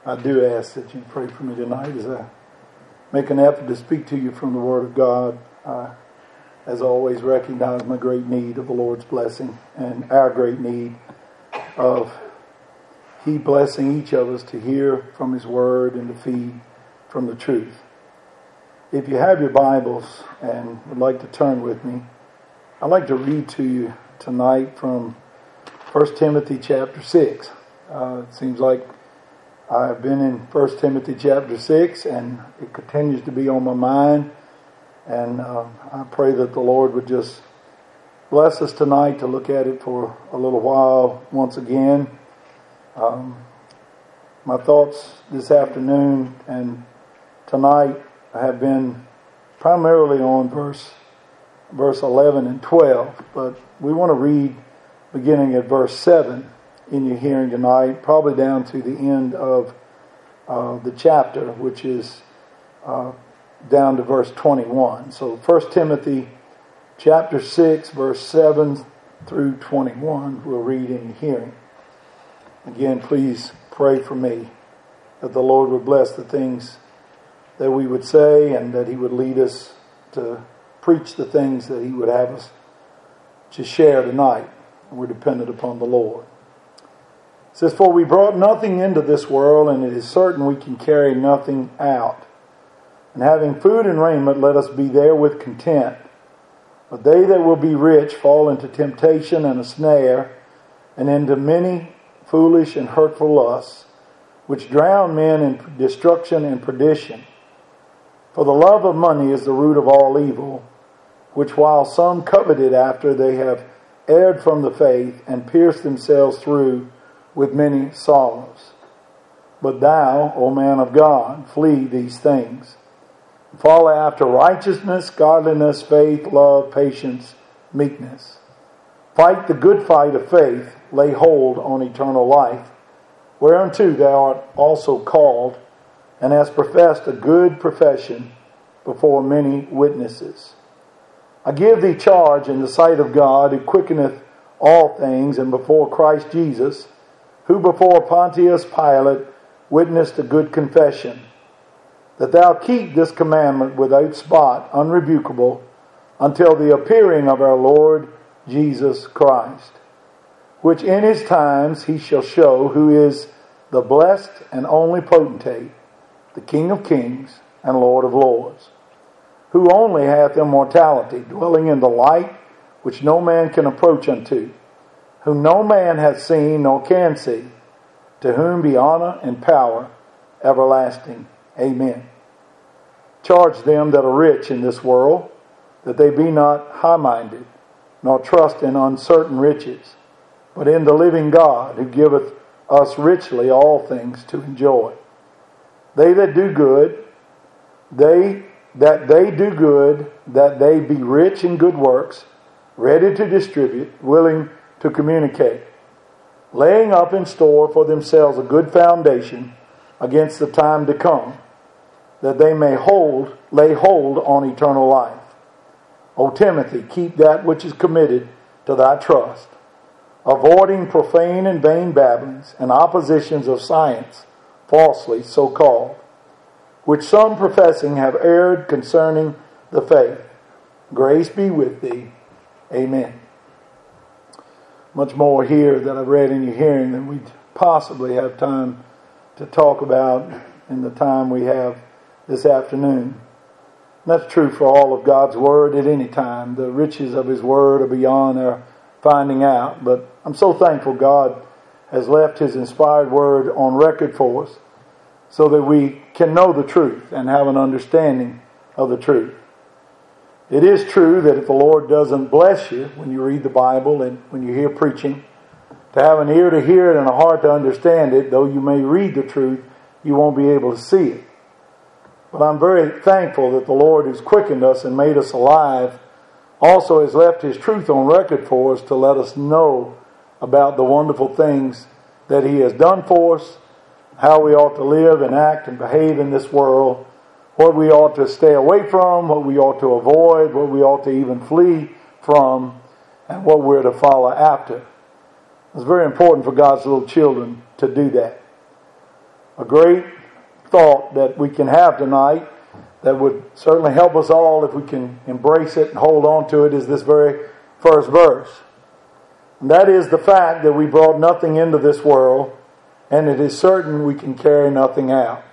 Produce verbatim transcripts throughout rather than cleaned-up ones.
I do ask that you pray for me tonight as I make an effort to speak to you from the Word of God. I, as always, recognize my great need of the Lord's blessing and our great need of He blessing each of us to hear from His Word and to feed from the truth. If you have your Bibles and would like to turn with me, I'd like to read to you tonight from First Timothy chapter six. Uh, it seems like I've been in First Timothy chapter six, and it continues to be on my mind. And uh, I pray that the Lord would just bless us tonight to look at it for a little while once again. Um, my thoughts this afternoon and tonight have been primarily on verse verse eleven and twelve, but we want to read beginning at verse seven in your hearing tonight, probably down to the end of uh, the chapter, which is uh, down to verse twenty-one. So First Timothy chapter six, verse seven through twenty-one, we'll read in your hearing. Again, please pray for me that the Lord would bless the things that we would say and that He would lead us to preach the things that He would have us to share tonight. And we're dependent upon the Lord. It says, "For we brought nothing into this world, and it is certain we can carry nothing out. And having food and raiment, let us be therewith content. But they that will be rich fall into temptation and a snare, and into many foolish and hurtful lusts, which drown men in destruction and perdition. For the love of money is the root of all evil, which while some coveted after, they have erred from the faith, and pierced themselves through with many sorrows. But thou, O man of God, flee these things. Follow after righteousness, godliness, faith, love, patience, meekness. Fight the good fight of faith, lay hold on eternal life, whereunto thou art also called, and hast professed a good profession before many witnesses. I give thee charge in the sight of God, who quickeneth all things, and before Christ Jesus, who before Pontius Pilate witnessed a good confession, that thou keep this commandment without spot, unrebukable, until the appearing of our Lord Jesus Christ, which in His times He shall show who is the blessed and only potentate, the King of kings and Lord of lords, who only hath immortality, dwelling in the light which no man can approach unto, whom no man hath seen nor can see, to whom be honor and power everlasting. Amen. Charge them that are rich in this world, that they be not high-minded, nor trust in uncertain riches, but in the living God, who giveth us richly all things to enjoy. They that do good, they that they do good, that they be rich in good works, ready to distribute, willing to communicate, laying up in store for themselves a good foundation against the time to come, that they may hold, lay hold on eternal life. O Timothy, keep that which is committed to thy trust, avoiding profane and vain babblings and oppositions of science, falsely so called, which some professing have erred concerning the faith. Grace be with thee. Amen." Much more here that I've read in your hearing than we'd possibly have time to talk about in the time we have this afternoon. And that's true for all of God's Word at any time. The riches of His Word are beyond our finding out. But I'm so thankful God has left His inspired Word on record for us so that we can know the truth and have an understanding of the truth. It is true that if the Lord doesn't bless you when you read the Bible and when you hear preaching, to have an ear to hear it and a heart to understand it, though you may read the truth, you won't be able to see it. But I'm very thankful that the Lord who's quickened us and made us alive also has left His truth on record for us to let us know about the wonderful things that He has done for us, how we ought to live and act and behave in this world, what we ought to stay away from, what we ought to avoid, what we ought to even flee from, and what we're to follow after. It's very important for God's little children to do that. a great thought that we can have tonight that would certainly help us all if we can embrace it and hold on to it is this very first verse. And that is the fact that we brought nothing into this world, and it is certain we can carry nothing out.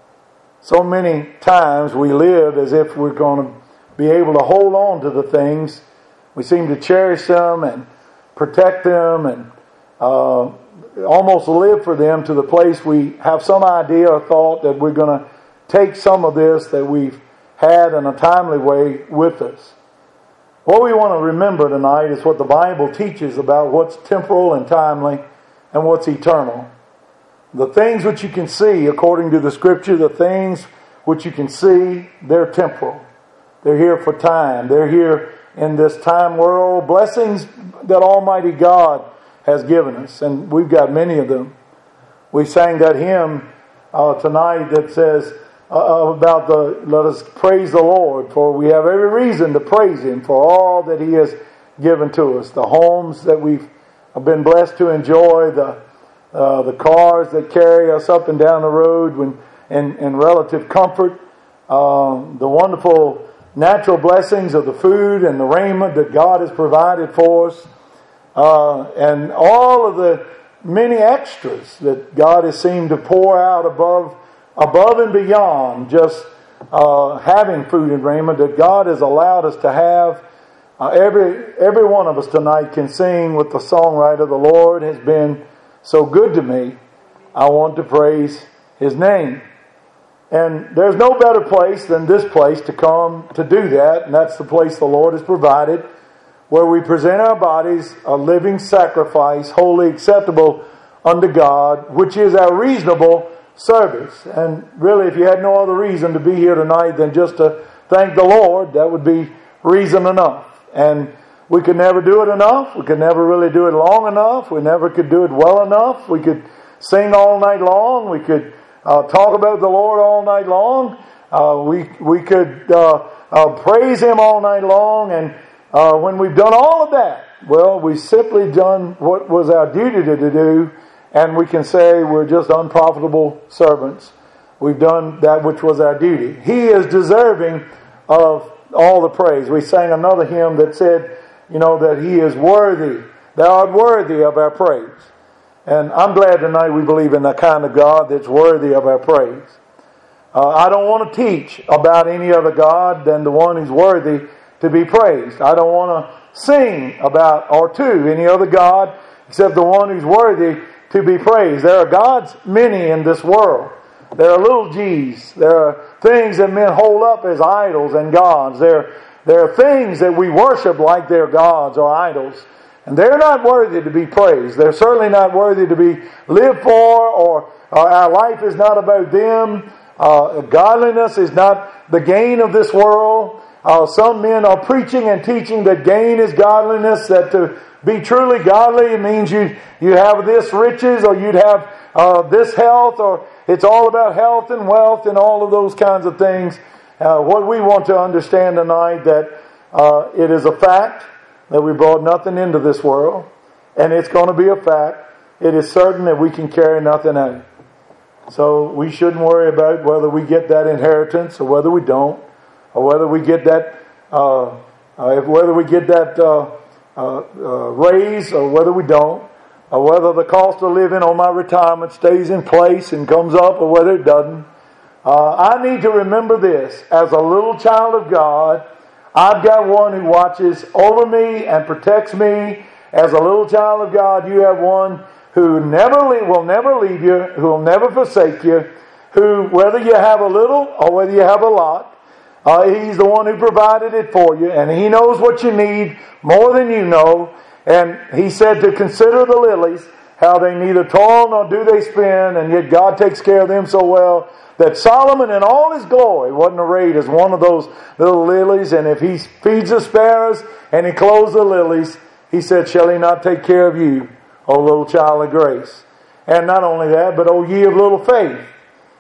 So many times we live as if we're going to be able to hold on to the things. We seem to cherish them and protect them and uh, almost live for them to the place we have some idea or thought that we're going to take some of this that we've had in a timely way with us. What we want to remember tonight is what the Bible teaches about what's temporal and timely and what's eternal. The things which you can see, according to the Scripture, the things which you can see, they're temporal. They're here for time. They're here in this time world. Blessings that Almighty God has given us, and we've got many of them. We sang that hymn uh, tonight that says uh, about the, let us praise the Lord, for we have every reason to praise Him for all that He has given to us. The homes that we've been blessed to enjoy, the uh, the cars that carry us up and down the road when, in, in relative comfort, uh, the wonderful natural blessings of the food and the raiment that God has provided for us, uh, and all of the many extras that God has seemed to pour out above above and beyond just uh, having food and raiment that God has allowed us to have. Uh, every every one of us tonight can sing with the songwriter, "The Lord has been so good to me, I want to praise His name." And there's no better place than this place to come to do that, and that's the place the Lord has provided, where we present our bodies a living sacrifice, wholly acceptable unto God, which is our reasonable service. And really, if you had no other reason to be here tonight than just to thank the Lord, that would be reason enough. And we could never do it enough. We could never really do it long enough. We never could do it well enough. We could sing all night long. We could uh, talk about the Lord all night long. Uh, we we could uh, uh, praise Him all night long. And uh, when we've done all of that, well, we've simply done what was our duty to do, and we can say we're just unprofitable servants. We've done that which was our duty. He is deserving of all the praise. We sang another hymn that said, you know, that He is worthy. Thou art worthy of our praise. And I'm glad tonight we believe in the kind of God that's worthy of our praise. Uh, I don't want to teach about any other God than the one who's worthy to be praised. I don't want to sing about or to any other God except the one who's worthy to be praised. There are gods many in this world. There are little g's. There are things that men hold up as idols and gods. There, there are things that we worship like they're gods or idols. And they're not worthy to be praised. They're certainly not worthy to be lived for, or uh, our life is not about them. Uh, godliness is not the gain of this world. Uh, some men are preaching and teaching that gain is godliness, that to be truly godly it means you, you have this riches, or you'd have uh, this health, or it's all about health and wealth and all of those kinds of things. Uh, what we want to understand tonight, that uh, it is a fact that we brought nothing into this world, and it's going to be a fact. It is certain that we can carry nothing out. So we shouldn't worry about whether we get that inheritance or whether we don't, or whether we get that uh, uh, whether we get that uh, uh, uh, raise or whether we don't, or whether the cost of living on my retirement stays in place and comes up or whether it doesn't. Uh, I need to remember this. As a little child of God, I've got one who watches over me and protects me. As a little child of God, you have one who never leave, will never leave you, who will never forsake you, who, whether you have a little or whether you have a lot, uh, He's the one who provided it for you, and He knows what you need more than you know. And He said to consider the lilies, how they neither toil nor do they spin, and yet God takes care of them so well, that Solomon in all his glory wasn't arrayed as one of those little lilies. And if He feeds the sparrows and He clothes the lilies, He said, shall He not take care of you, O little child of grace? And not only that, but O ye of little faith.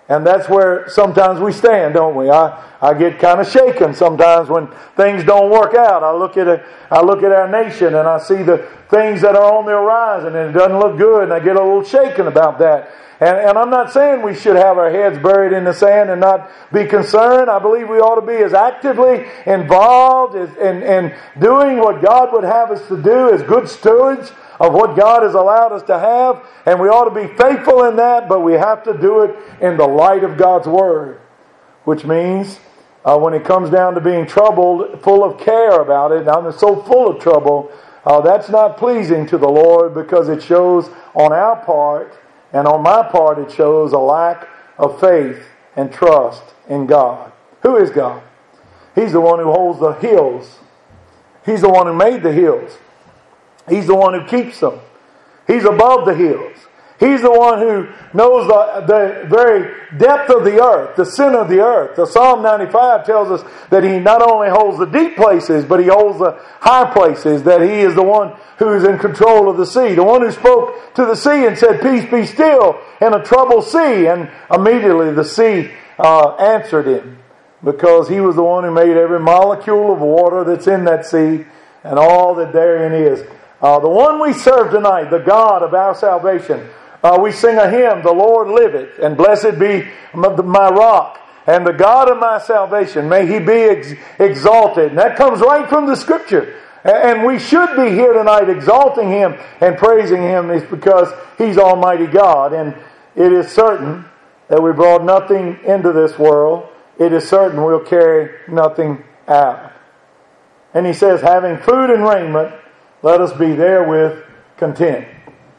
And that's where sometimes we stand, don't we? I, I get kind of shaken sometimes when things don't work out. I look at a, I look at our nation and I see the things that are on the horizon and it doesn't look good, and I get a little shaken about that. And, and I'm not saying we should have our heads buried in the sand and not be concerned. I believe we ought to be as actively involved as, in, in doing what God would have us to do as good stewards of what God has allowed us to have. And we ought to be faithful in that, but we have to do it in the light of God's Word. Which means uh, when it comes down to being troubled, full of care about it, and I'm so full of trouble, uh, that's not pleasing to the Lord, because it shows on our part, and on my part, it shows a lack of faith and trust in God. Who is God? He's the one who holds the hills. He's the one who made the hills. He's the one who keeps them. He's above the hills. He's the one who knows the, the very depth of the earth, the center of the earth. The Psalm ninety-five tells us that He not only holds the deep places, but He holds the high places, that He is the one who is in control of the sea. The one who spoke to the sea and said, "Peace, be still," in a troubled sea. And immediately the sea uh, answered Him, because He was the one who made every molecule of water that's in that sea and all that therein is. Uh, the one we serve tonight, the God of our salvation, uh, we sing a hymn, "The Lord liveth, and blessed be my rock, and the God of my salvation, may He be ex- exalted." And that comes right from the Scripture. And we should be here tonight exalting Him and praising Him, is because He's Almighty God. And it is certain that we brought nothing into this world. It is certain we'll carry nothing out. And He says, having food and raiment, let us be therewith content.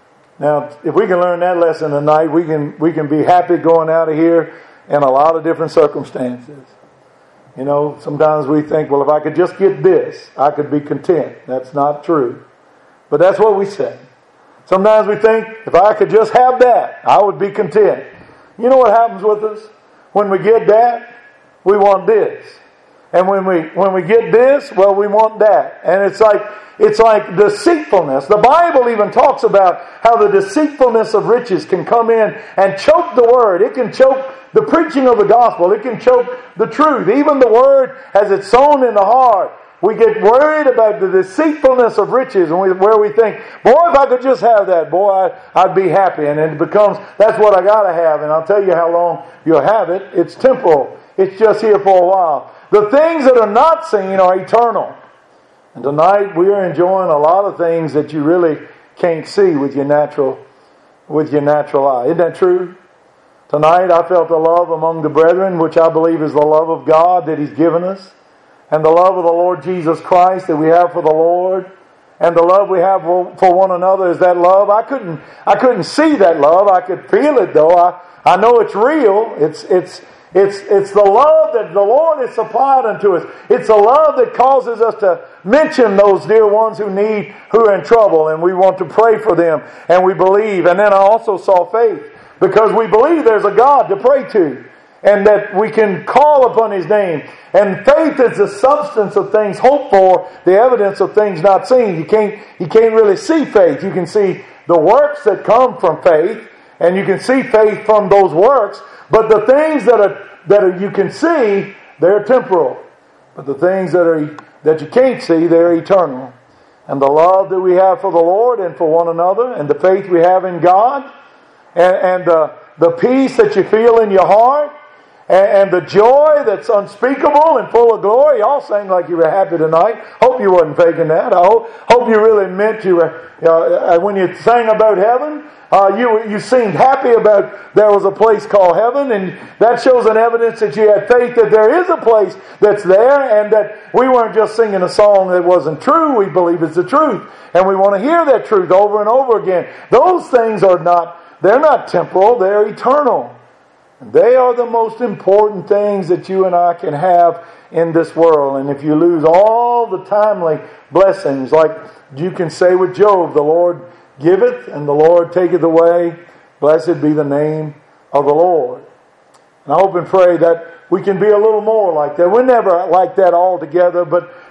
Now, if we can learn that lesson tonight, we can we can be happy going out of here in a lot of different circumstances. You know, sometimes we think, well, if I could just get this, I could be content. That's not true. But that's what we say. Sometimes we think, if I could just have that, I would be content. You know what happens with us? When we get that, we want this. And when we when we get this, well, we want that. And it's like it's like deceitfulness. The Bible even talks about how the deceitfulness of riches can come in and choke the word. It can choke the preaching of the gospel. It can choke the truth. Even the word as it's sown in the heart. We get worried about the deceitfulness of riches, and we, where we think, boy, if I could just have that, boy, I, I'd be happy. And it becomes, that's what I got to have. And I'll tell you how long you'll have it. It's temporal. It's just here for a while. The things that are not seen are eternal. And tonight we are enjoying a lot of things that you really can't see with your natural, with your natural eye. Isn't that true? Tonight I felt the love among the brethren, which I believe is the love of God that He's given us, and the love of the Lord Jesus Christ that we have for the Lord, and the love we have for one another is that love. I couldn't, I couldn't see that love. I could feel it though. I, I know it's real. It's, it's, It's it's the love that the Lord has supplied unto us. It's the love that causes us to mention those dear ones who need, who are in trouble, and we want to pray for them, and we believe. And then I also saw faith, because we believe there's a God to pray to, and that we can call upon His name. And faith is the substance of things hoped for, the evidence of things not seen. You can't you can't really see faith. You can see the works that come from faith, and you can see faith from those works. But the things that are that are, you can see, they're temporal. But the things that are that you can't see, they're eternal. And the love that we have for the Lord and for one another, and the faith we have in God, and, and the, the peace that you feel in your heart, and, and the joy that's unspeakable and full of glory. Y'all sang like you were happy tonight. Hope you wasn't faking that. I hope, hope you really meant you were, uh, when you sang about heaven. Uh, you you seemed happy about there was a place called heaven, and that shows an evidence that you had faith that there is a place that's there, and that we weren't just singing a song that wasn't true. We believe it's the truth, and we want to hear that truth over and over again. Those things are not, they're not temporal, they're eternal. They are the most important things that you and I can have in this world. And if you lose all the timely blessings, like you can say with Job, the Lord giveth and the Lord taketh away. Blessed be the name of the Lord. And I hope and pray that we can be a little more like that. We're never like that altogether, but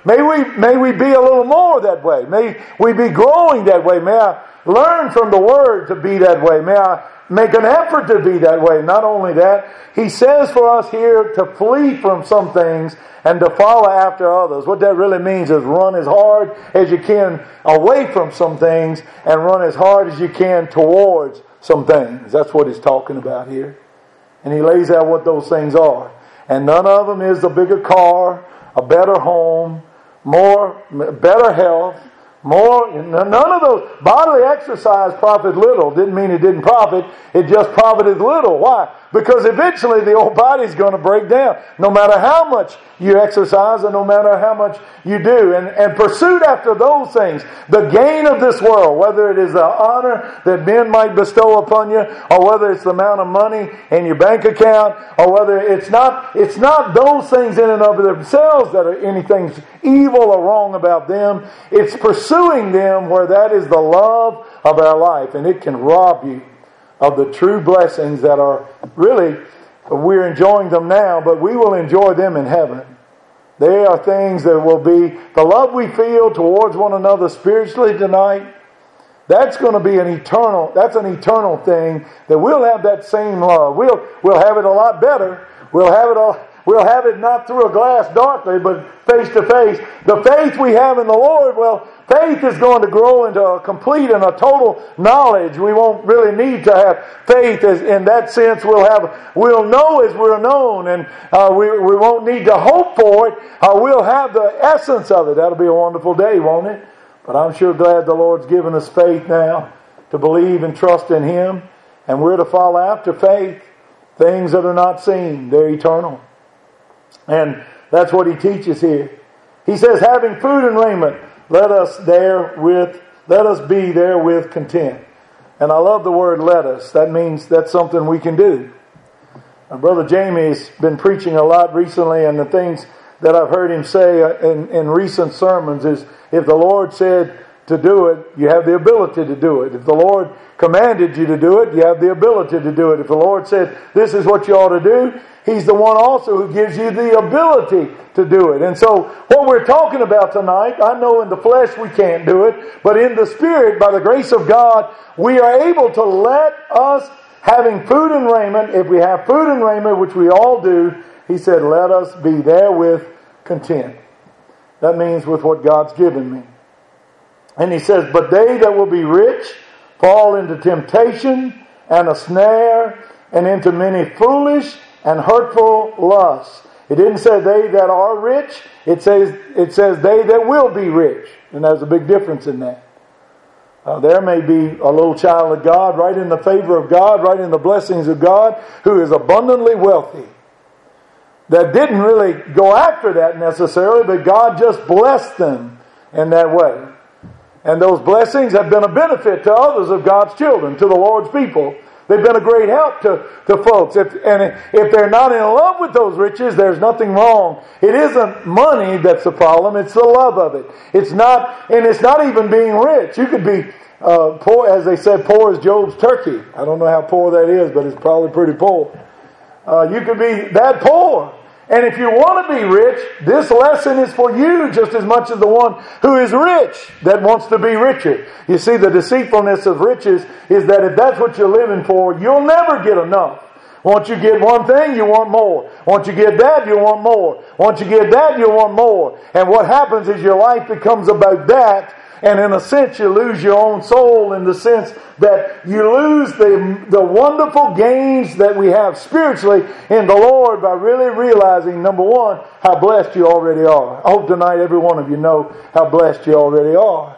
may we, may we be a little more that way. May we be growing that way. May I learn from the Word to be that way. May I make an effort to be that way. Not only that, He says for us here to flee from some things and to follow after others. What that really means is run as hard as you can away from some things and run as hard as you can towards some things. That's what He's talking about here. And He lays out what those things are. And none of them is a bigger car, a better home, more, better health, more, none of those. Bodily exercise profited little. Didn't mean it didn't profit. It just profited little. Why? Because eventually the old body's going to break down. No matter how much you exercise and no matter how much you do. And, and pursuit after those things, the gain of this world, whether it is the honor that men might bestow upon you, or whether it's the amount of money in your bank account, or whether it's not, it's not those things in and of themselves that are anything evil or wrong about them. It's pursuing them where that is the love of our life. And it can rob you of the true blessings that are really, we're enjoying them now, but we will enjoy them in heaven. They are things that will be, the love we feel towards one another spiritually tonight, that's going to be an eternal, that's an eternal thing, that we'll have that same love. We'll, we'll have it a lot better. We'll have it a, We'll have it not through a glass darkly, but face to face. The faith we have in the Lord, well, faith is going to grow into a complete and a total knowledge. We won't really need to have faith as, in that sense. We'll have, we'll know as we're known, and uh, we, we won't need to hope for it. Uh, we'll have the essence of it. That'll be a wonderful day, won't it? But I'm sure glad the Lord's given us faith now to believe and trust in Him. And we're to follow after faith. Things that are not seen, they're eternal. And that's what He teaches here. He says, having food and raiment, let us therewith, let us be therewith content. And I love the word let us. That means that's something we can do. My brother Jamie's been preaching a lot recently, and the things that I've heard him say in, in recent sermons is, if the Lord said to do it, you have the ability to do it. If the Lord commanded you to do it, you have the ability to do it. If the Lord said, this is what you ought to do, He's the one also who gives you the ability to do it. And so what we're talking about tonight, I know in the flesh we can't do it, but in the Spirit, by the grace of God, we are able to let us, having food and raiment, if we have food and raiment, which we all do, He said, let us be therewith content. That means with what God's given me. And He says, but they that will be rich fall into temptation and a snare and into many foolish and hurtful lusts. It didn't say they that are rich. It says it says they that will be rich. And there's a big difference in that. Uh, there may be a little child of God, right in the favor of God, right in the blessings of God, who is abundantly wealthy. That didn't really go after that necessarily, but God just blessed them in that way. And those blessings have been a benefit to others of God's children, to the Lord's people. They've been a great help to, to folks. If, and if they're not in love with those riches, there's nothing wrong. It isn't money that's the problem. It's the love of it. It's not, and it's not even being rich. You could be uh, poor, as they said, poor as Job's turkey. I don't know how poor that is, but it's probably pretty poor. Uh, you could be that poor. And if you want to be rich, this lesson is for you just as much as the one who is rich that wants to be richer. You see, the deceitfulness of riches is that if that's what you're living for, you'll never get enough. Once you get one thing, you want more. Once you get that, you want more. Once you get that, you want more. And what happens is your life becomes about that. And in a sense, you lose your own soul in the sense that you lose the, the wonderful gains that we have spiritually in the Lord by really realizing, number one, how blessed you already are. I hope tonight every one of you know how blessed you already are.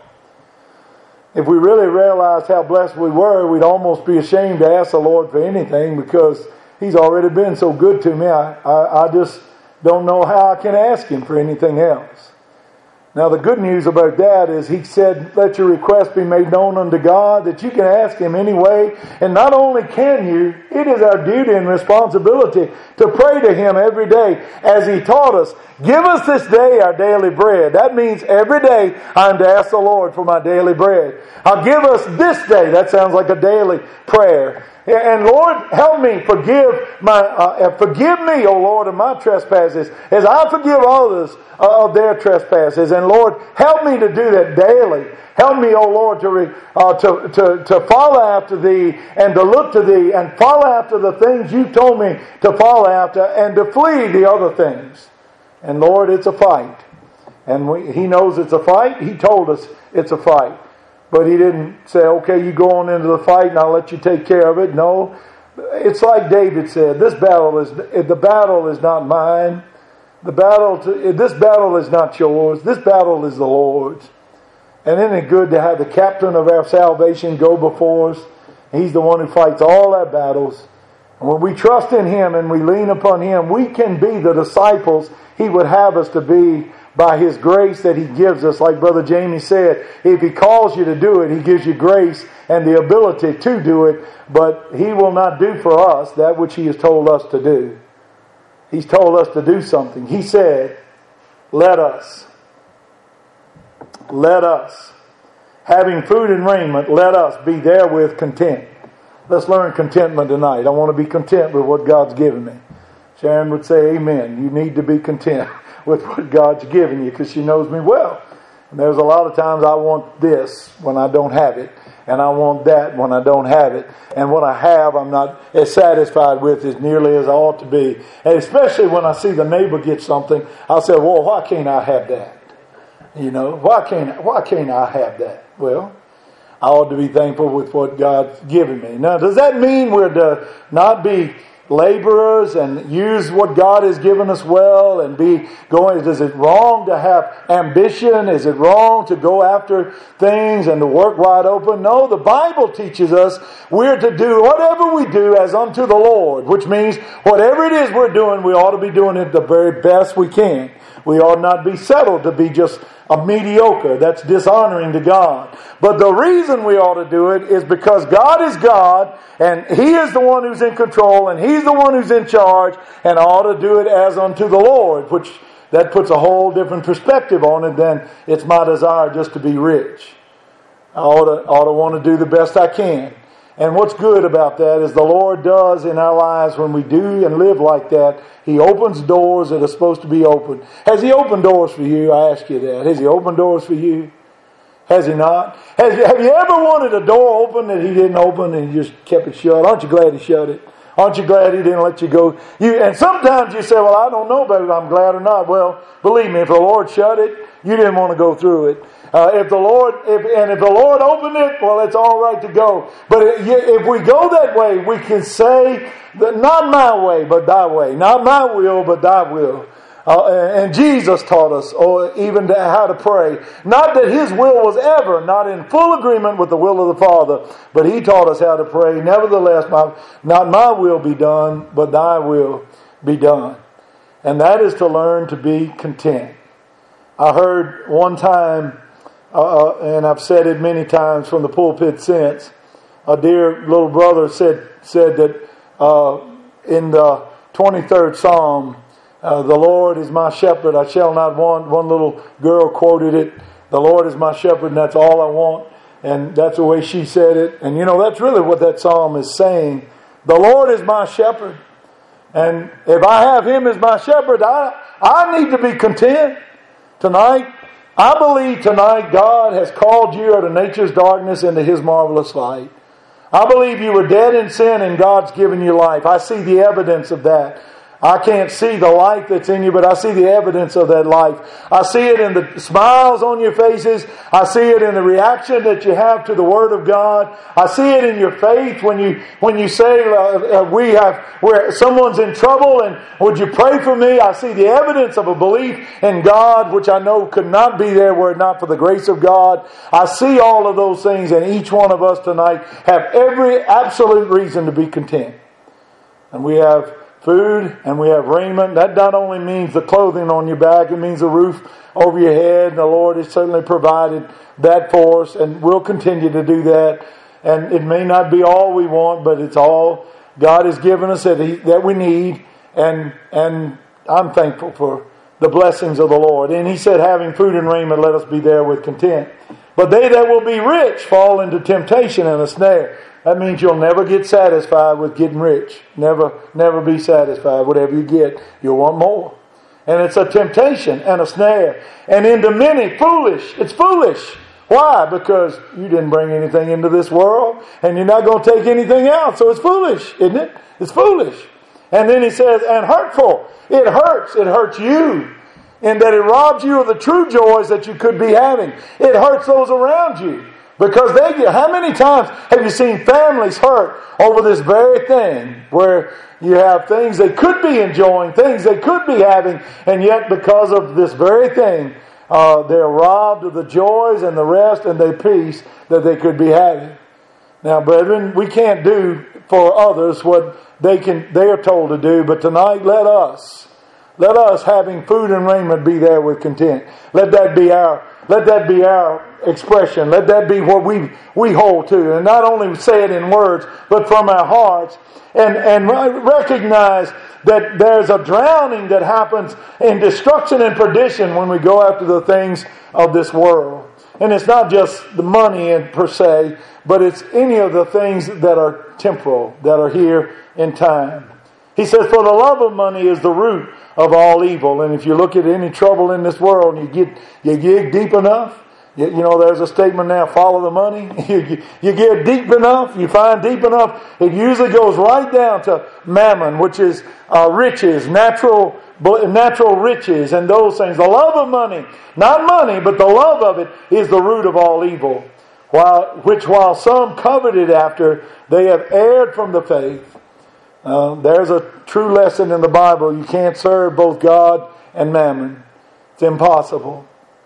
If we really realized how blessed we were, we'd almost be ashamed to ask the Lord for anything because He's already been so good to me. I, I, I just don't know how I can ask Him for anything else. Now the good news about that is He said, let your request be made known unto God, that you can ask Him anyway. And not only can you, it is our duty and responsibility to pray to Him every day as He taught us. Give us this day our daily bread. That means every day I'm to ask the Lord for my daily bread. I'll give us this day. That sounds like a daily prayer. And Lord, help me, forgive my, uh, forgive me, O Lord, of my trespasses, as I forgive others of their trespasses. And Lord, help me to do that daily. Help me, O Lord, to, re, uh, to, to, to follow after Thee and to look to Thee and follow after the things You told me to follow after and to flee the other things. And Lord, it's a fight. And we, He knows it's a fight. He told us it's a fight. But He didn't say, okay, you go on into the fight and I'll let you take care of it. No. It's like David said, this battle is, the battle is not mine. The battle, to, this battle is not yours. This battle is the Lord's. And isn't it good to have the captain of our salvation go before us? He's the one who fights all our battles. And when we trust in Him and we lean upon Him, we can be the disciples He would have us to be by His grace that He gives us. Like Brother Jamie said, if He calls you to do it, He gives you grace and the ability to do it. But He will not do for us that which He has told us to do. He's told us to do something. He said, let us. Let us, having food and raiment, let us be therewith content. Let's learn contentment tonight. I want to be content with what God's given me. Sharon would say, amen. You need to be content with what God's given you because she knows me well. And there's a lot of times I want this when I don't have it. And I want that when I don't have it. And what I have, I'm not as satisfied with as nearly as I ought to be. And especially when I see the neighbor get something, I'll say, well, why can't I have that? You know, why can't why can't I have that? Well, I ought to be thankful with what God's given me. Now, does that mean we're to not be laborers and use what God has given us well and be going? Is it wrong to have ambition? Is it wrong to go after things and to work wide open? No, the Bible teaches us we're to do whatever we do as unto the Lord, which means whatever it is we're doing, we ought to be doing it the very best we can. We ought not be settled to be just a mediocre. That's dishonoring to God. But the reason we ought to do it is because God is God and He is the one who's in control and He's the one who's in charge, and I ought to do it as unto the Lord, which that puts a whole different perspective on it than it's my desire just to be rich. I ought to, ought to want to do the best I can. And what's good about that is the Lord does in our lives when we do and live like that, He opens doors that are supposed to be opened. Has He opened doors for you? I ask you that. Has He opened doors for you? Has He not? Has, have you ever wanted a door open that He didn't open and you just kept it shut? Aren't you glad He shut it? Aren't you glad He didn't let you go? You, and sometimes you say, well, I don't know whether I'm glad or not. Well, believe me, if the Lord shut it, you didn't want to go through it. Uh, if the Lord, if, and if the Lord opened it, well, it's all right to go. But if we go that way, we can say, that not my way, but Thy way. Not my will, but Thy will. Uh, and Jesus taught us, or even to, how to pray. Not that His will was ever not in full agreement with the will of the Father, but He taught us how to pray. Nevertheless, my, not my will be done, but Thy will be done. And that is to learn to be content. I heard one time, uh, and I've said it many times from the pulpit since, a dear little brother said said that uh, in the twenty-third Psalm, Uh, the Lord is my shepherd, I shall not want. One little girl quoted it. The Lord is my shepherd, and that's all I want. And that's the way she said it. And you know, that's really what that psalm is saying. The Lord is my shepherd. And if I have Him as my shepherd, I, I need to be content tonight. I believe tonight God has called you out of nature's darkness into His marvelous light. I believe you were dead in sin and God's given you life. I see the evidence of that. I can't see the life that's in you, but I see the evidence of that life. I see it in the smiles on your faces. I see it in the reaction that you have to the Word of God. I see it in your faith when you when you say, uh, uh, "We have, where someone's in trouble, and would you pray for me?" I see the evidence of a belief in God, which I know could not be there were it not for the grace of God. I see all of those things, and each one of us tonight have every absolute reason to be content. And we have food and we have raiment. That not only means the clothing on your back, it means a roof over your head. And the Lord has certainly provided that for us, and we'll continue to do that. And it may not be all we want, but it's all God has given us that, he, that we need. And and I'm thankful for the blessings of the Lord. And He said, having food and raiment, let us be there with content. But they that will be rich fall into temptation and a snare. That means you'll never get satisfied with getting rich. Never, never be satisfied. Whatever you get, you'll want more. And it's a temptation and a snare. And into many, foolish. It's foolish. Why? Because you didn't bring anything into this world, and you're not going to take anything out. So it's foolish, isn't it? It's foolish. And then he says, and hurtful. It hurts. It hurts you. In that it robs you of the true joys that you could be having. It hurts those around you. Because they get, how many times have you seen families hurt over this very thing, where you have things they could be enjoying, things they could be having, and yet because of this very thing, uh, they're robbed of the joys and the rest and the peace that they could be having. Now, brethren, we can't do for others what they can they are told to do, but tonight let us, let us having food and raiment be there with content. Let that be our Let that be our expression. Let that be what we we hold to. And not only say it in words, but from our hearts. And, and recognize that there's a drowning that happens in destruction and perdition when we go after the things of this world. And it's not just the money per se, but it's any of the things that are temporal, that are here in time. He says, for the love of money is the root of all evil. And if you look at any trouble in this world, and you get you dig deep enough, you, you know, there's a statement now, follow the money. you, you get deep enough, you find deep enough, it usually goes right down to mammon, which is uh, riches, natural natural riches and those things. The love of money, not money, but the love of it is the root of all evil. While, which while some coveted after, they have erred from the faith. Uh, there's a true lesson in the Bible. You can't serve both God and mammon. It's impossible.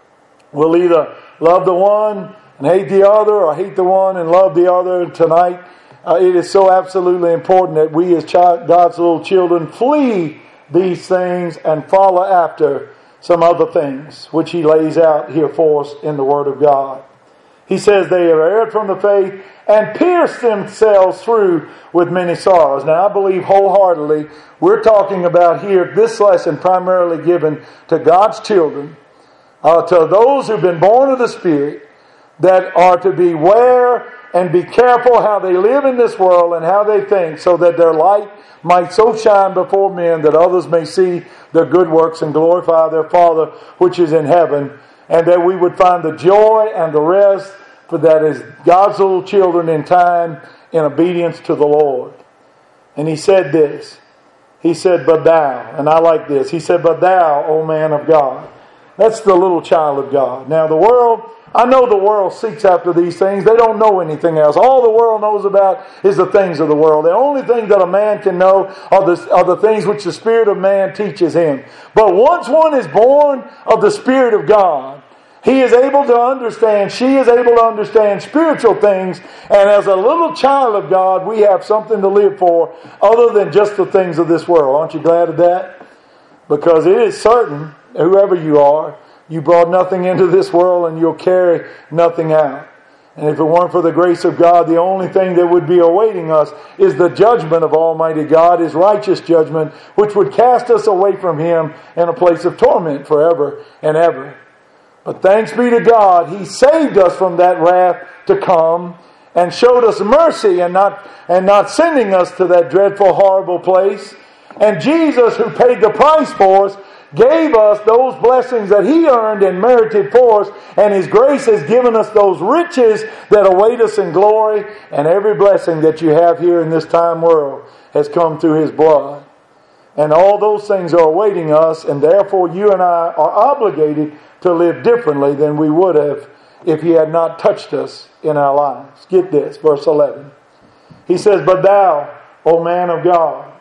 We'll either love the one and hate the other, or hate the one and love the other. Tonight, uh, it is so absolutely important that we as child, God's little children flee these things and follow after some other things, which He lays out here for us in the Word of God. He says they have erred from the faith and pierced themselves through with many sorrows. Now, I believe wholeheartedly we're talking about here, this lesson primarily given to God's children, uh, to those who've been born of the Spirit, that are to beware and be careful how they live in this world and how they think, so that their light might so shine before men that others may see their good works and glorify their Father which is in heaven. And that we would find the joy and the rest, for that is God's little children in time, in obedience to the Lord. And he said this. He said, but thou, and I like this. He said, but thou, O man of God. That's the little child of God. Now the world, I know the world seeks after these things. They don't know anything else. All the world knows about is the things of the world. The only thing that a man can know are the, are the things which the Spirit of man teaches him. But once one is born of the Spirit of God, he is able to understand, she is able to understand spiritual things. And as a little child of God, we have something to live for other than just the things of this world. Aren't you glad of that? Because it is certain, whoever you are, you brought nothing into this world and you'll carry nothing out. And if it weren't for the grace of God, the only thing that would be awaiting us is the judgment of Almighty God, His righteous judgment, which would cast us away from Him in a place of torment forever and ever. But thanks be to God, He saved us from that wrath to come and showed us mercy and not, and not sending us to that dreadful, horrible place. And Jesus, who paid the price for us, gave us those blessings that He earned and merited for us. And His grace has given us those riches that await us in glory. And every blessing that you have here in this time world has come through His blood. And all those things are awaiting us. And therefore you and I are obligated to live differently than we would have if He had not touched us in our lives. Get this, verse eleven. He says, but thou, O man of God,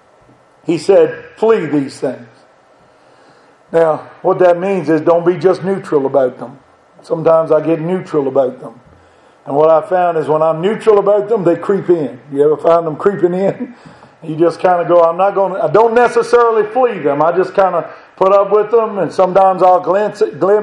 He said, flee these things. Now, what that means is don't be just neutral about them. Sometimes I get neutral about them. And what I found is when I'm neutral about them, they creep in. You ever find them creeping in? You just kind of go, I'm not going to, I don't necessarily flee them. I just kind of put up with them, and sometimes I'll glimpse, glimpse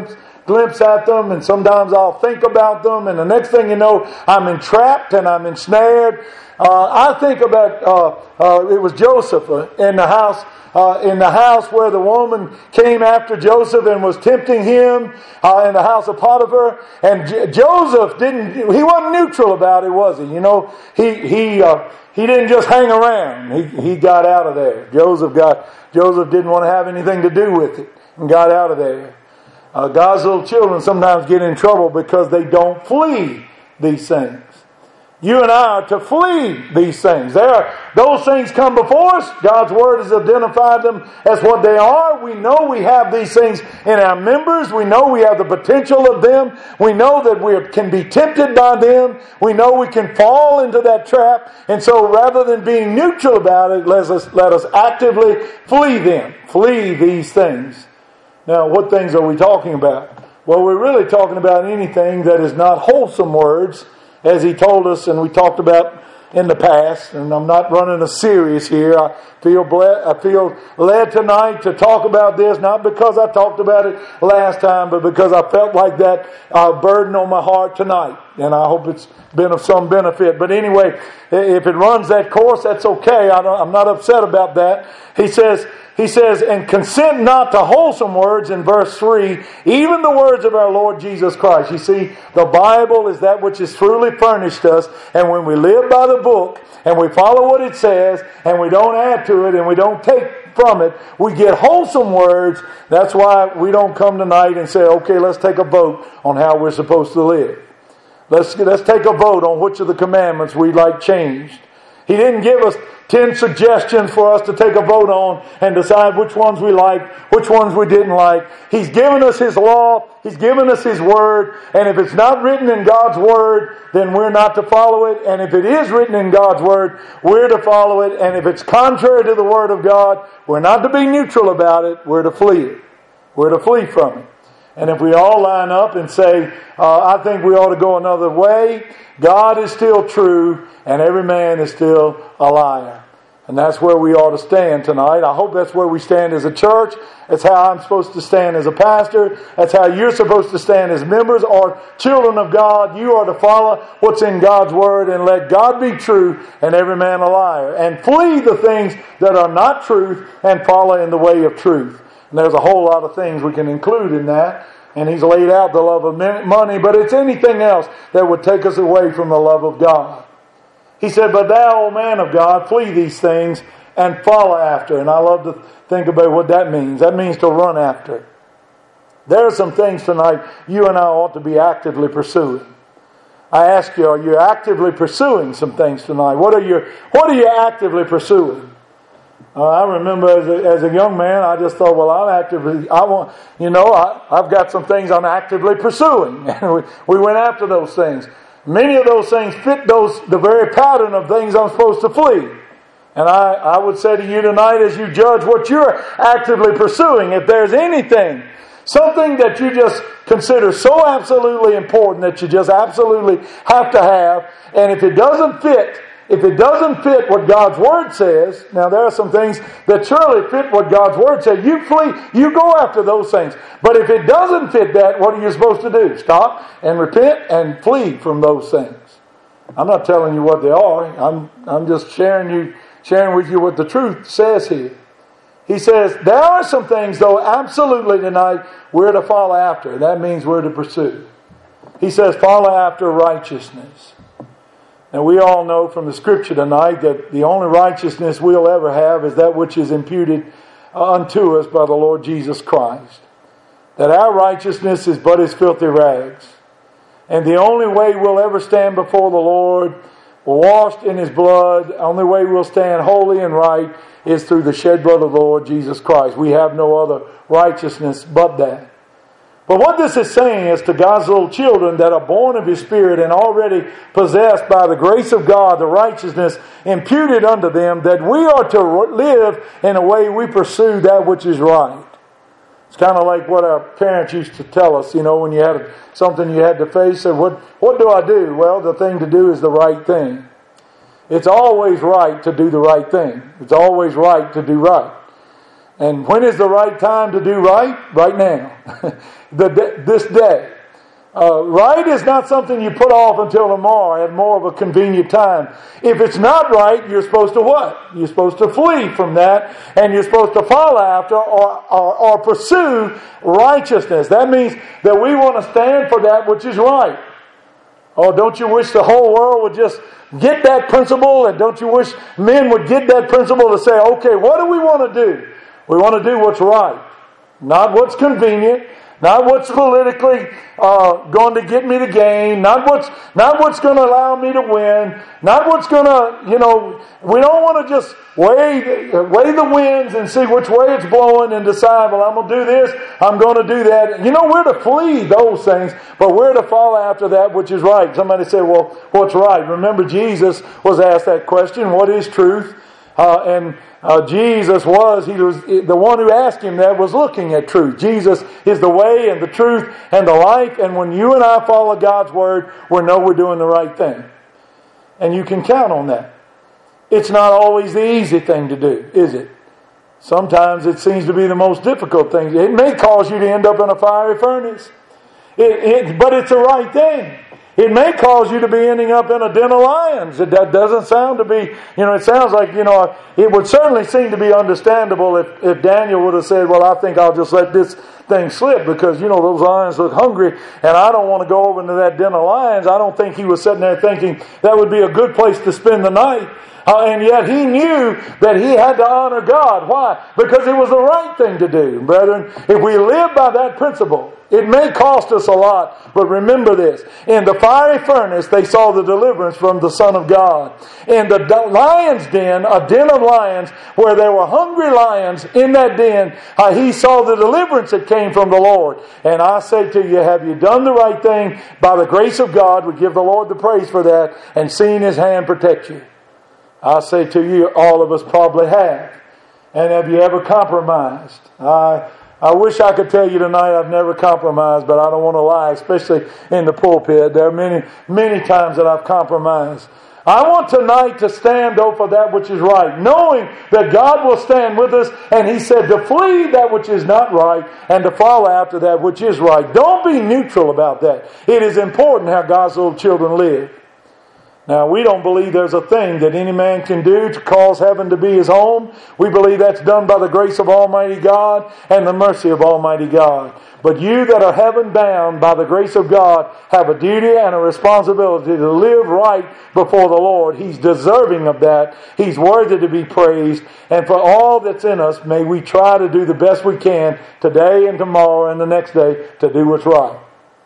glimpse at them, and sometimes I'll think about them, and the next thing you know, I'm entrapped and I'm ensnared. Uh, I think about, uh, uh, it was Joseph in the house Uh, in the house where the woman came after Joseph and was tempting him uh, in the house of Potiphar. And J- Joseph didn't, he wasn't neutral about it, was he? You know, he he uh, he didn't just hang around. He he got out of there. Joseph got Joseph didn't want to have anything to do with it and got out of there. Uh, God's little children sometimes get in trouble because they don't flee these things. You and I are to flee these things. There are, those things come before us. God's Word has identified them as what they are. We know we have these things in our members. We know we have the potential of them. We know that we can be tempted by them. We know we can fall into that trap. And so rather than being neutral about it, let us, let us actively flee them. Flee these things. Now, what things are we talking about? Well, we're really talking about anything that is not wholesome words, as he told us and we talked about in the past. And I'm not running a series here. I feel ble- I feel led tonight to talk about this, not because I talked about it last time, but because I felt like that uh, burden on my heart tonight. And I hope it's been of some benefit. But anyway, if it runs that course, that's okay. I don't, I'm not upset about that. He says, He says, and consent not to wholesome words in verse three, even the words of our Lord Jesus Christ. You see, the Bible is that which has truly furnished us. And when we live by the book and we follow what it says and we don't add to it and we don't take from it, we get wholesome words. That's why we don't come tonight and say, okay, let's take a vote on how we're supposed to live. Let's, let's take a vote on which of the commandments we'd like changed. He didn't give us ten suggestions for us to take a vote on and decide which ones we liked, which ones we didn't like. He's given us His law. He's given us His Word. And if it's not written in God's Word, then we're not to follow it. And if it is written in God's Word, we're to follow it. And if it's contrary to the Word of God, we're not to be neutral about it. We're to flee it. We're to flee from it. And if we all line up and say, uh, I think we ought to go another way, God is still true and every man is still a liar. And that's where we ought to stand tonight. I hope that's where we stand as a church. That's how I'm supposed to stand as a pastor. That's how you're supposed to stand as members or children of God. You are to follow what's in God's Word and let God be true and every man a liar. And flee the things that are not truth and follow in the way of truth. And there's a whole lot of things we can include in that. And He's laid out the love of money, but it's anything else that would take us away from the love of God. He said, but thou, O man of God, flee these things and follow after. And I love to think about what that means. That means to run after. There are some things tonight you and I ought to be actively pursuing. I ask you, are you actively pursuing some things tonight? What are you, what are you actively pursuing? Uh, I remember as a, as a young man, I just thought, well, I'm actively, I want, you know, I, I've got some things I'm actively pursuing. And we, we went after those things. Many of those things fit those the very pattern of things I'm supposed to flee. And I, I would say to you tonight, as you judge what you're actively pursuing, if there's anything, something that you just consider so absolutely important that you just absolutely have to have, and if it doesn't fit, if it doesn't fit what God's Word says, now there are some things that surely fit what God's Word says. You flee, you go after those things. But if it doesn't fit that, what are you supposed to do? Stop and repent and flee from those things. I'm not telling you what they are. I'm I'm just sharing you sharing with you what the truth says here. He says, there are some things, though, absolutely tonight we're to follow after. That means we're to pursue. He says, follow after righteousness. Now we all know from the Scripture tonight that the only righteousness we'll ever have is that which is imputed unto us by the Lord Jesus Christ. That our righteousness is but as filthy rags. And the only way we'll ever stand before the Lord, washed in His blood, the only way we'll stand holy and right is through the shed blood of the Lord Jesus Christ. We have no other righteousness but that. But what this is saying is to God's little children that are born of His Spirit and already possessed by the grace of God, the righteousness imputed unto them, that we are to live in a way we pursue that which is right. It's kind of like what our parents used to tell us, you know, when you had something you had to face. And what, what do I do? Well, the thing to do is the right thing. It's always right to do the right thing. It's always right to do right. And when is the right time to do right? Right now. the, this day. Uh, right is not something you put off until tomorrow at more of a convenient time. If it's not right, you're supposed to what? You're supposed to flee from that, and you're supposed to follow after or, or, or pursue righteousness. That means that we want to stand for that which is right. Oh, don't you wish the whole world would just get that principle? And don't you wish men would get that principle to say, okay, what do we want to do? We want to do what's right, not what's convenient. Not what's politically uh, going to get me the gain. Not what's not what's going to allow me to win. Not what's going to, you know, we don't want to just weigh, weigh the winds and see which way it's blowing and decide, well, I'm going to do this, I'm going to do that. You know, we're to flee those things, but we're to follow after that which is right. Somebody said, well, what's right? Remember, Jesus was asked that question, what is truth? Uh, and uh, Jesus was, he was, the one who asked him that was looking at truth. Jesus is the way and the truth and the life. And when you and I follow God's word, we know we're doing the right thing. And you can count on that. It's not always the easy thing to do, is it? Sometimes it seems to be the most difficult thing. It may cause you to end up in a fiery furnace. It, it, but it's the right thing. It may cause you to be ending up in a den of lions. It that doesn't sound to be, you know, it sounds like, you know, it would certainly seem to be understandable if, if Daniel would have said, well, I think I'll just let this thing slip because, you know, those lions look hungry and I don't want to go over into that den of lions. I don't think he was sitting there thinking that would be a good place to spend the night. Uh, and yet he knew that he had to honor God. Why? Because it was the right thing to do. Brethren, if we live by that principle, it may cost us a lot, but remember this. In the fiery furnace, they saw the deliverance from the Son of God. In the lion's den, a den of lions, where there were hungry lions in that den, uh, he saw the deliverance that came from the Lord. And I say to you, have you done the right thing by the grace of God? We give the Lord the praise for that and seen His hand protect you. I say to you, all of us probably have. And have you ever compromised? I I wish I could tell you tonight I've never compromised, but I don't want to lie, especially in the pulpit. There are many, many times that I've compromised. I want tonight to stand, though, for that which is right, knowing that God will stand with us, and He said to flee that which is not right and to follow after that which is right. Don't be neutral about that. It is important how God's little children live. Now, we don't believe there's a thing that any man can do to cause heaven to be his home. We believe that's done by the grace of Almighty God and the mercy of Almighty God. But you that are heaven bound by the grace of God have a duty and a responsibility to live right before the Lord. He's deserving of that. He's worthy to be praised. And for all that's in us, may we try to do the best we can today and tomorrow and the next day to do what's right.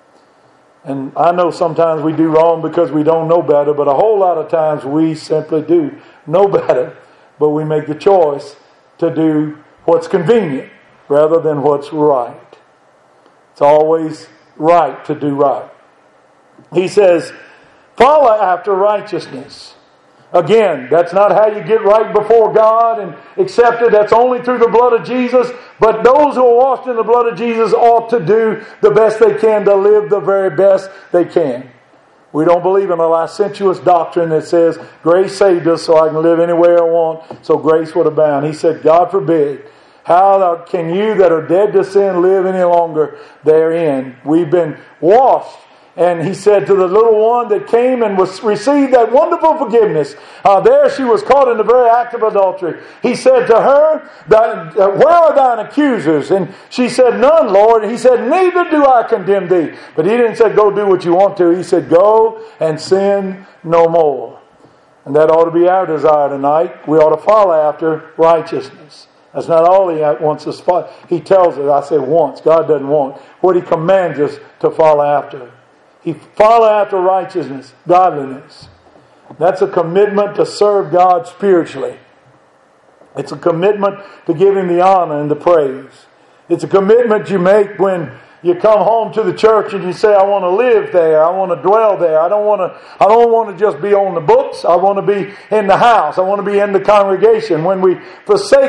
And I know sometimes we do wrong because we don't know better, but a whole lot of times we simply do know better, but we make the choice to do what's convenient rather than what's right. It's always right to do right. He says, follow after righteousness. Again, that's not how you get right before God and accept it. That's only through the blood of Jesus. But those who are washed in the blood of Jesus ought to do the best they can to live the very best they can. We don't believe in a licentious doctrine that says grace saved us so I can live any way I want, so grace would abound. He said, God forbid. How can you that are dead to sin live any longer therein? We've been washed. And he said to the little one that came and was received that wonderful forgiveness, uh, there she was caught in the very act of adultery. He said to her, where are thine accusers? And she said, none, Lord. And he said, neither do I condemn thee. But he didn't say, go do what you want to. He said, go and sin no more. And that ought to be our desire tonight. We ought to follow after righteousness. That's not all He wants us to follow. He tells us, I say wants. God doesn't want. What He commands us to follow after. He follow after righteousness, godliness. That's a commitment to serve God spiritually. It's a commitment to give Him the honor and the praise. It's a commitment you make when you come home to the church and you say, I want to live there. I want to dwell there. I don't want to, I don't want to just be on the books. I want to be in the house. I want to be in the congregation. When we forsake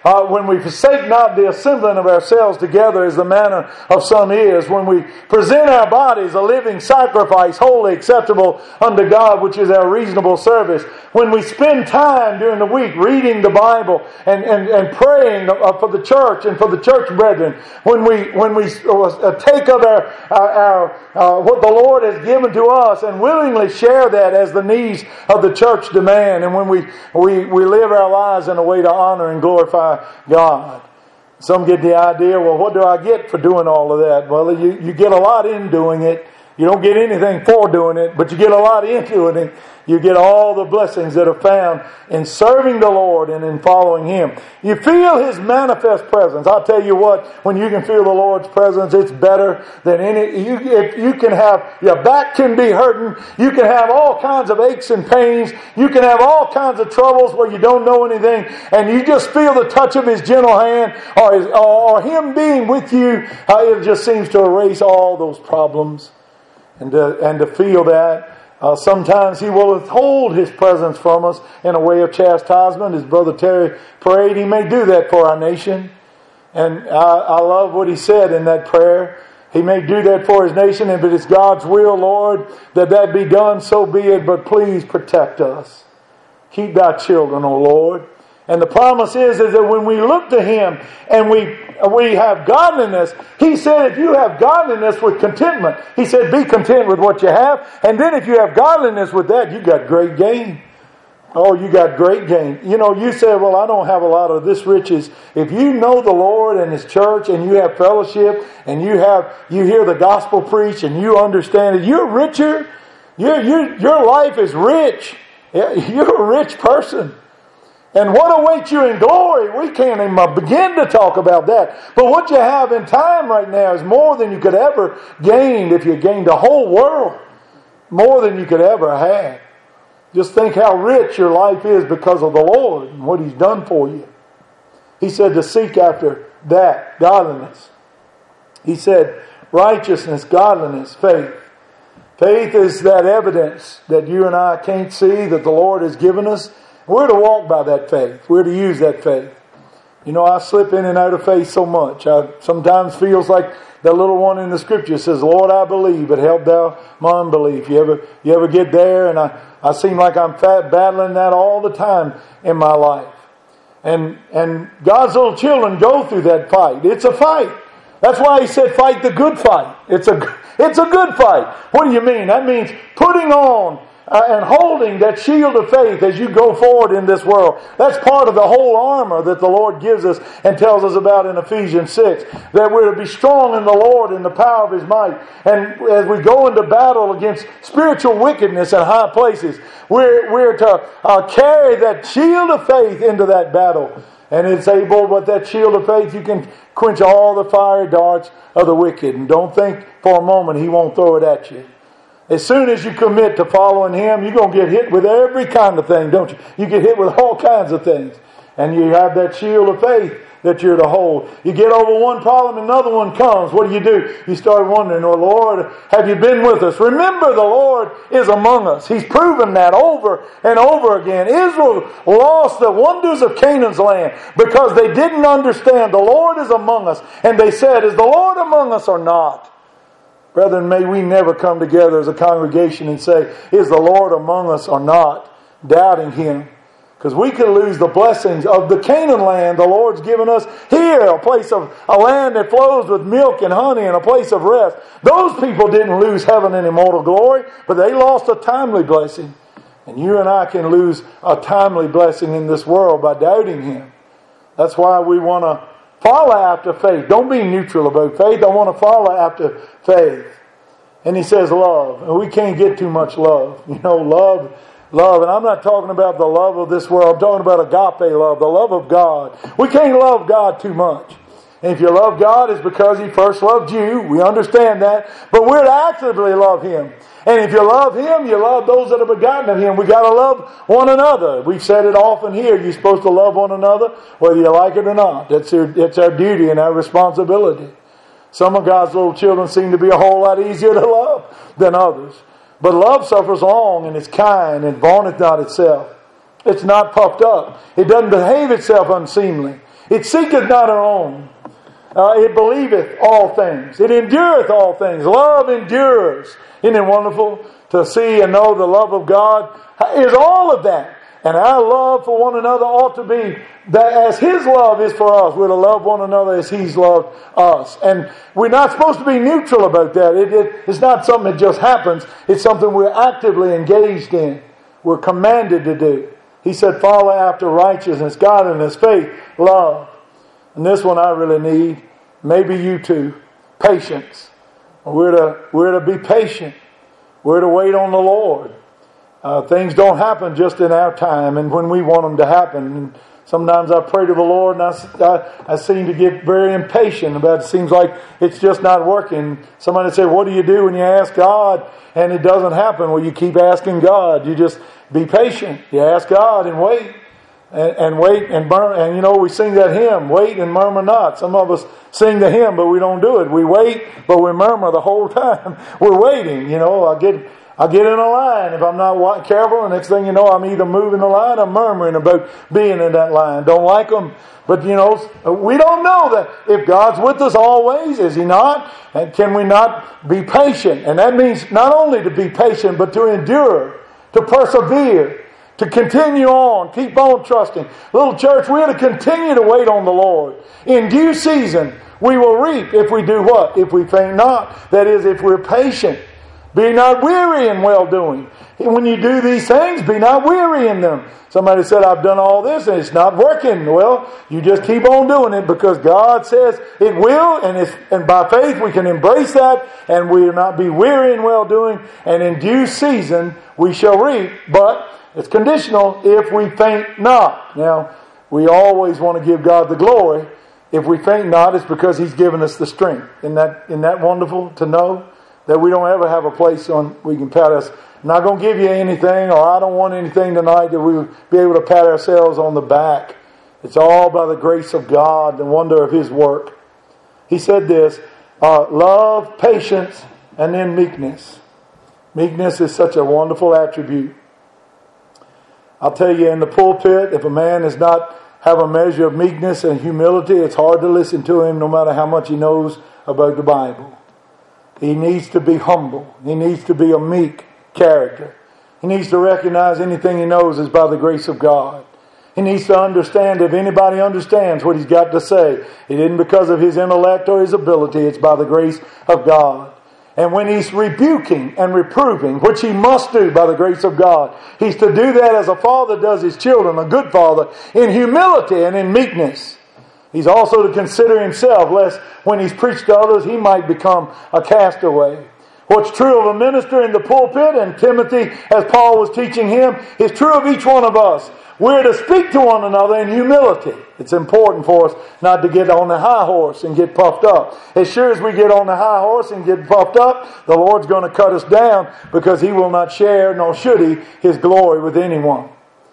Uh, when we forsake not the assembling of ourselves together as the manner of some is, when we present our bodies a living sacrifice, holy, acceptable unto God, which is our reasonable service, when we spend time during the week reading the Bible and, and, and praying for the church and for the church brethren, when we when we take up our, our, our uh, what the Lord has given to us and willingly share that as the needs of the church demand, and when we, we, we live our lives in a way to honor and glorify God. Some get the idea, well, what do I get for doing all of that? Well, you, you get a lot in doing it. You don't get anything for doing it, but you get a lot in doing it. You get all the blessings that are found in serving the Lord and in following Him. You feel His manifest presence. I'll tell you what, when you can feel the Lord's presence, it's better than any. You, if you can have, your back can be hurting. You can have all kinds of aches and pains. You can have all kinds of troubles where you don't know anything, and you just feel the touch of His gentle hand or, his, or Him being with you. It just seems to erase all those problems. And to, and to feel that. Uh, sometimes He will withhold His presence from us in a way of chastisement. As Brother Terry prayed, He may do that for our nation. And I, I love what he said in that prayer. He may do that for His nation. If it is God's will, Lord, that that be done, so be it. But please protect us. Keep Thy children, O Lord. And the promise is, is that when we look to Him and we we have godliness, He said if you have godliness with contentment, He said be content with what you have. And then if you have godliness with that, you got great gain. Oh, you got great gain. You know, you say, well, I don't have a lot of this riches. If you know the Lord and His church and you have fellowship and you have you hear the gospel preached and you understand it, you're richer. Your, your, your life is rich. You're a rich person. And what awaits you in glory, we can't even begin to talk about that. But what you have in time right now is more than you could ever gain if you gained the whole world. More than you could ever have. Just think how rich your life is because of the Lord and what He's done for you. He said to seek after that, godliness. He said righteousness, godliness, faith. Faith is that evidence that you and I can't see that the Lord has given us. We're to walk by that faith. We're to use that faith. You know, I slip in and out of faith so much. I sometimes feels like the little one in the Scripture says, Lord, I believe, but help thou my unbelief. You ever, you ever get there? And I, I seem like I'm fat, battling that all the time in my life. And, and God's little children go through that fight. It's a fight. That's why He said fight the good fight. It's a, it's a good fight. What do you mean? That means putting on Uh, and holding that shield of faith as you go forward in this world. That's part of the whole armor that the Lord gives us and tells us about in Ephesians six. That we're to be strong in the Lord in the power of His might. And as we go into battle against spiritual wickedness in high places, we're, we're to uh, carry that shield of faith into that battle. And it's able, with that shield of faith, you can quench all the fiery darts of the wicked. And don't think for a moment He won't throw it at you. As soon as you commit to following Him, you're going to get hit with every kind of thing, don't you? You get hit with all kinds of things. And you have that shield of faith that you're to hold. You get over one problem, another one comes. What do you do? You start wondering, oh Lord, have you been with us? Remember, the Lord is among us. He's proven that over and over again. Israel lost the wonders of Canaan's land because they didn't understand the Lord is among us. And they said, is the Lord among us or not? Brethren, may we never come together as a congregation and say, is the Lord among us or not? Doubting Him. Because we could lose the blessings of the Canaan land the Lord's given us here. A place of, a land that flows with milk and honey and a place of rest. Those people didn't lose heaven and immortal glory, but they lost a timely blessing. And you and I can lose a timely blessing in this world by doubting Him. That's why we want to follow after faith. Don't be neutral about faith. I want to follow after faith. And He says love. And we can't get too much love. You know, love, love. And I'm not talking about the love of this world. I'm talking about agape love, the love of God. We can't love God too much. And if you love God, it's because He first loved you. We understand that. But we're to actively love Him. And if you love Him, you love those that are begotten of Him. We got to love one another. We've said it often here. You're supposed to love one another, whether you like it or not. That's our, that's our duty and our responsibility. Some of God's little children seem to be a whole lot easier to love than others. But love suffers long and is kind and vaunteth not itself. It's not puffed up. It doesn't behave itself unseemly. It seeketh not her own. Uh, it believeth all things. It endureth all things. Love endures. Isn't it wonderful to see and know the love of God? Is all of that. And our love for one another ought to be that as His love is for us, we're to love one another as He's loved us. And we're not supposed to be neutral about that. It, it, it's not something that just happens. It's something we're actively engaged in. We're commanded to do. He said, follow after righteousness, godliness, faith, love. And this one I really need. Maybe you too. Patience. We're to, we're to be patient. We're to wait on the Lord. Uh, things don't happen just in our time and when we want them to happen. And sometimes I pray to the Lord and I, I, I seem to get very impatient about it. It seems like it's just not working. Somebody said, what do you do when you ask God and it doesn't happen? Well, you keep asking God. You just be patient. You ask God and wait. And, and wait and murmur. And you know, we sing that hymn, wait and murmur not. Some of us sing the hymn, but we don't do it. We wait, but we murmur the whole time. We're waiting. You know, I get... I get in a line. If I'm not careful, the next thing you know, I'm either moving the line or murmuring about being in that line. Don't like them. But, you know, we don't know that if God's with us always, is He not? And can we not be patient? And that means not only to be patient, but to endure, to persevere, to continue on, keep on trusting. Little church, we are to continue to wait on the Lord. In due season, we will reap if we do what? If we faint not. That is, if we're patient. Be not weary in well-doing. When you do these things, be not weary in them. Somebody said, I've done all this and it's not working. Well, you just keep on doing it because God says it will, and it's, and by faith we can embrace that and we will not be weary in well-doing, and in due season we shall reap, but it's conditional if we faint not. Now, we always want to give God the glory. If we faint not, it's because He's given us the strength. Isn't that, isn't that wonderful to know? That we don't ever have a place on we can pat us. I'm not going to give you anything, or I don't want anything tonight that we would be able to pat ourselves on the back. It's all by the grace of God, the wonder of His work. He said this, uh, love, patience, and then meekness. Meekness is such a wonderful attribute. I'll tell you, in the pulpit, if a man does not have a measure of meekness and humility, it's hard to listen to him no matter how much he knows about the Bible. He needs to be humble. He needs to be a meek character. He needs to recognize anything he knows is by the grace of God. He needs to understand, if anybody understands what he's got to say, it isn't because of his intellect or his ability, it's by the grace of God. And when he's rebuking and reproving, which he must do by the grace of God, he's to do that as a father does his children, a good father, in humility and in meekness. He's also to consider himself, lest when he's preached to others, he might become a castaway. What's true of a minister in the pulpit, and Timothy, as Paul was teaching him, is true of each one of us. We're to speak to one another in humility. It's important for us not to get on the high horse and get puffed up. As sure as we get on the high horse and get puffed up, the Lord's going to cut us down, because He will not share, nor should He, His glory with anyone.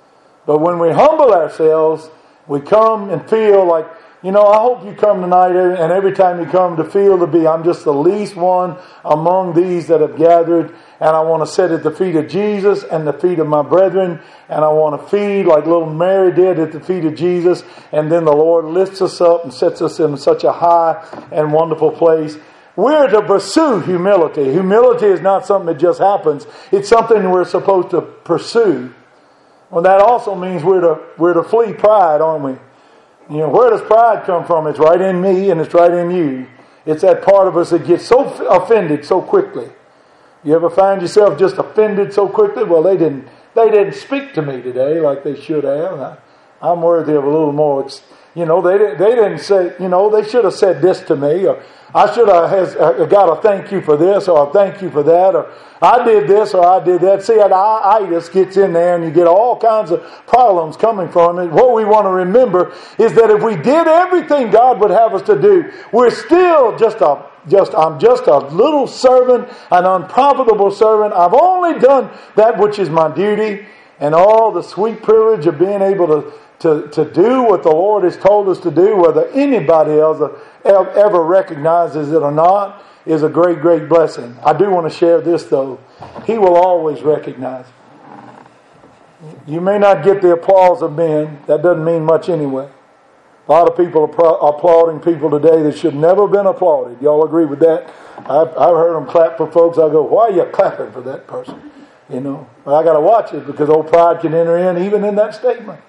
But when we humble ourselves, we come and feel like, you know, I hope you come tonight, and every time you come, to feel to be, I'm just the least one among these that have gathered, and I want to sit at the feet of Jesus and the feet of my brethren, and I want to feed like little Mary did at the feet of Jesus, and then the Lord lifts us up and sets us in such a high and wonderful place. We're to pursue humility. Humility is not something that just happens. It's something we're supposed to pursue. Well, that also means we're to, we're to flee pride, aren't we? You know, where does pride come from? It's right in me and it's right in you. It's that part of us that gets so offended so quickly. You ever find yourself just offended so quickly? Well, they didn't they didn't speak to me today like they should have. I, I'm worthy of a little more. It's, you know, they didn't, they didn't say, you know, they should have said this to me, or I should have has, uh, got a thank you for this, or a thank you for that, or I did this, or I did that. See, that itis gets in there, and you get all kinds of problems coming from it. What we want to remember is that if we did everything God would have us to do, we're still just a Just I'm just a little servant, an unprofitable servant. I've only done that which is my duty, and all the sweet privilege of being able to, to, to do what the Lord has told us to do, whether anybody else ever recognizes it or not, is a great, great blessing. I do want to share this, though. He will always recognize it. You may not get the applause of men. That doesn't mean much anyway. A lot of people are applauding people today that should never have been applauded. Y'all agree with that? I've, I've heard them clap for folks. I go, why are you clapping for that person? You know, but I got to watch it because old pride can enter in even in that statement.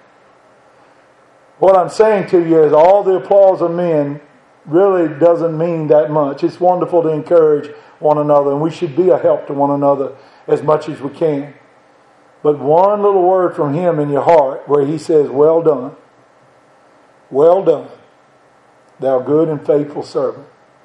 What I'm saying to you is all the applause of men really doesn't mean that much. It's wonderful to encourage one another, and we should be a help to one another as much as we can. But one little word from Him in your heart where He says, well done, well done, thou good and faithful servant.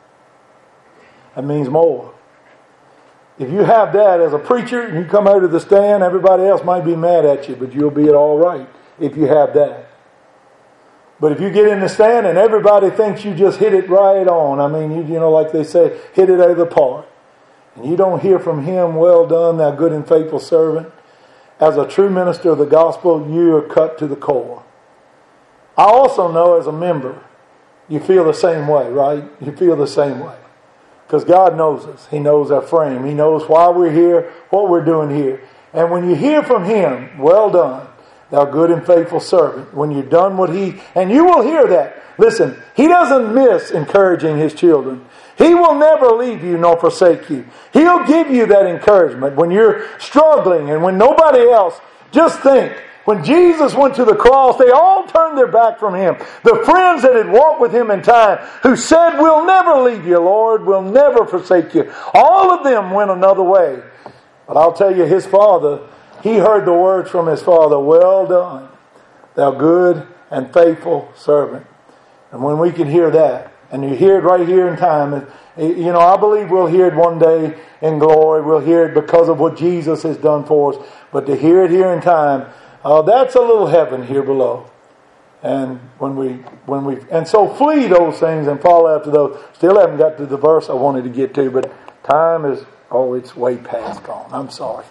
That means more. If you have that as a preacher and you come out of the stand, everybody else might be mad at you, but you'll be all right if you have that. But if you get in the stand and everybody thinks you just hit it right on, I mean, you, you know, like they say, hit it out of the park, and you don't hear from Him, well done, thou good and faithful servant, as a true minister of the gospel, you are cut to the core. I also know as a member, you feel the same way, right? You feel the same way. Because God knows us. He knows our frame. He knows why we're here, what we're doing here. And when you hear from Him, well done, thou good and faithful servant, when you've done what He... And you will hear that. Listen, He doesn't miss encouraging His children. He will never leave you nor forsake you. He'll give you that encouragement when you're struggling and when nobody else. Just think, when Jesus went to the cross, they all turned their back from Him. The friends that had walked with Him in time, who said, we'll never leave you, Lord, we'll never forsake you. All of them went another way. But I'll tell you, His Father, He heard the words from His Father, well done, thou good and faithful servant. And when we can hear that, and you hear it right here in time, you know, I believe we'll hear it one day in glory. We'll hear it because of what Jesus has done for us. But to hear it here in time, uh, that's a little heaven here below. And when we, when we, and so flee those things and follow after those. Still haven't got to the verse I wanted to get to, but time is, oh, it's way past gone. I'm sorry.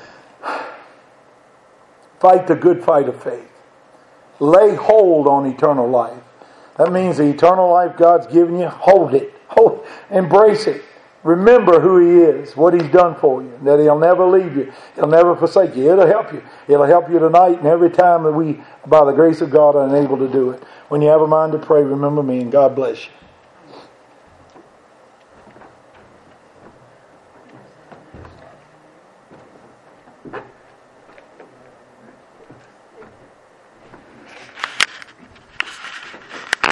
Fight the good fight of faith. Lay hold on eternal life. That means the eternal life God's given you, hold it. Hold, embrace it. Remember who He is, what He's done for you, that He'll never leave you. He'll never forsake you. It'll help you. It'll help you tonight and every time that we, by the grace of God, are unable to do it. When you have a mind to pray, remember me, and God bless you.